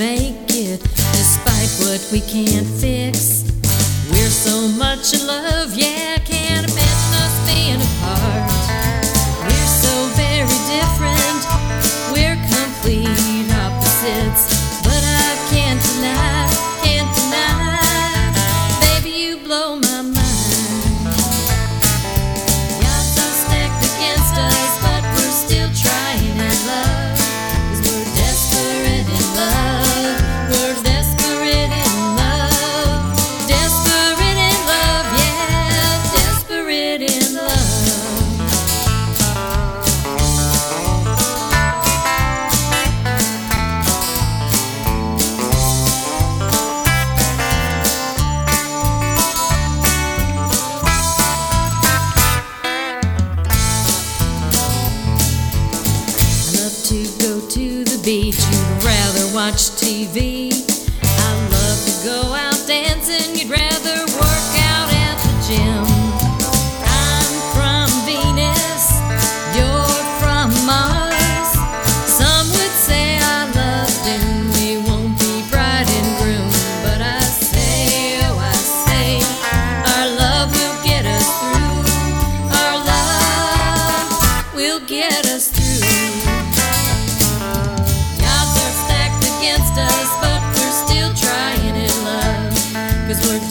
make it, despite what we can't fix. We're so much in love, yeah, I can't imagine us being apart. We're so very different, we're complete opposites, but I can't deny, baby, you blow my mind. The odds are stacked against us, but we're still trying in love, 'cause we're desperate in love, we're desperate in love, desperate in love, yeah, desperate in love. I love to go to the beach, you'd rather watch TV. I love to go out dancing, you'd rather work out at the gym. I'm from Venus, you're from Mars. Some would say our love and we won't be bride and groom, but I say, oh I say, our love will get us through. Our love will get us through. The odds are stacked against us, but we're still trying in love, 'cause we're